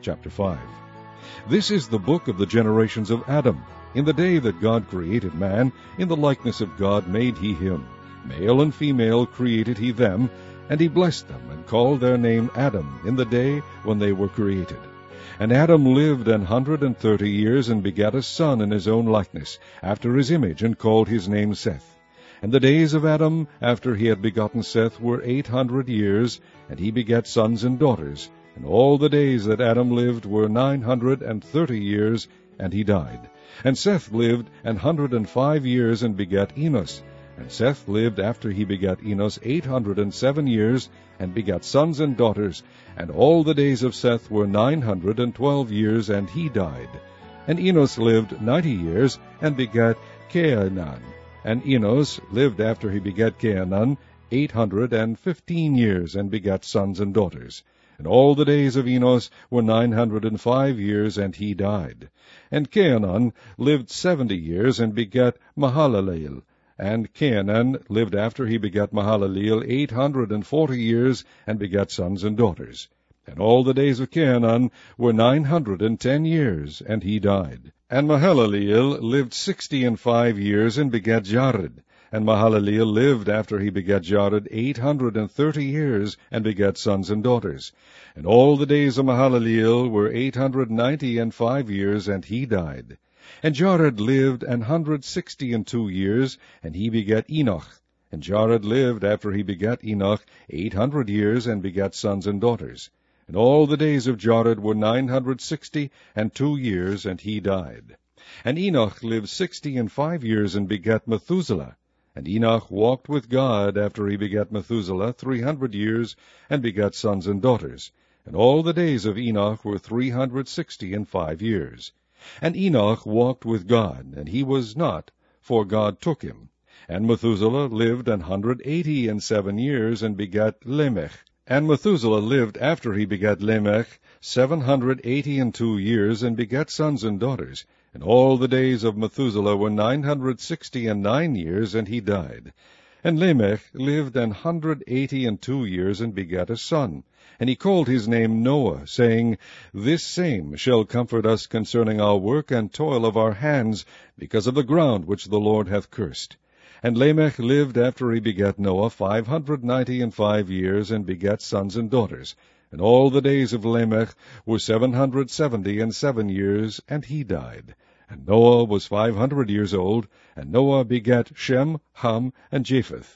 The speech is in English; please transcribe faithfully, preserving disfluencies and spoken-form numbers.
Chapter five. This is the book of the generations of Adam. In the day that God created man, in the likeness of God made he him. Male and female created he them, and he blessed them, and called their name Adam, in the day when they were created. And Adam lived an hundred and thirty years, and begat a son in his own likeness, after his image, and called his name Seth. And the days of Adam, after he had begotten Seth, were eight hundred years, and he begat sons and daughters. And all the days that Adam lived were nine hundred and thirty years, and he died. And Seth lived an hundred and five years, and begat Enos. And Seth lived after he begat Enos eight hundred and seven years, and begat sons and daughters. And all the days of Seth were nine hundred and twelve years, and he died. And Enos lived ninety years, and begat Cainan. And Enos lived after he begat Cainan eight hundred and fifteen years, and begat sons and daughters. And all the days of Enos were nine hundred and five years, and he died. And Cainan lived seventy years, and begat Mahalaleel. And Cainan lived after he begat Mahalaleel eight hundred and forty years, and begat sons and daughters. And all the days of Cainan were nine hundred and ten years, and he died. And Mahalaleel lived sixty and five years, and begat Jared. And Mahalaleel lived after he begat Jared eight hundred and thirty years, and begat sons and daughters. And all the days of Mahalaleel were eight hundred ninety and five years, and he died. And Jared lived an hundred sixty and two years, and he begat Enoch. And Jared lived after he begat Enoch eight hundred years, and begat sons and daughters. And all the days of Jared were nine hundred sixty and two years, and he died. And Enoch lived sixty and five years, and begat Methuselah. And Enoch walked with God after he begat Methuselah three hundred years, and begat sons and daughters. And all the days of Enoch were three hundred sixty and five years. And Enoch walked with God, and he was not, for God took him. And Methuselah lived an hundred eighty and seven years, and begat Lamech. And Methuselah lived after he begat Lamech seven hundred eighty and two years, and begat sons and daughters. And all the days of Methuselah were nine hundred sixty and nine years, and he died. And Lamech lived an hundred eighty and two years, and begat a son. And he called his name Noah, saying, This same shall comfort us concerning our work and toil of our hands, because of the ground which the Lord hath cursed. And Lamech lived after he begat Noah five hundred ninety and five years, and begat sons and daughters. And all the days of Lamech were seven hundred seventy and seven years, and he died. And Noah was five hundred years old, and Noah begat Shem, Ham, and Japheth.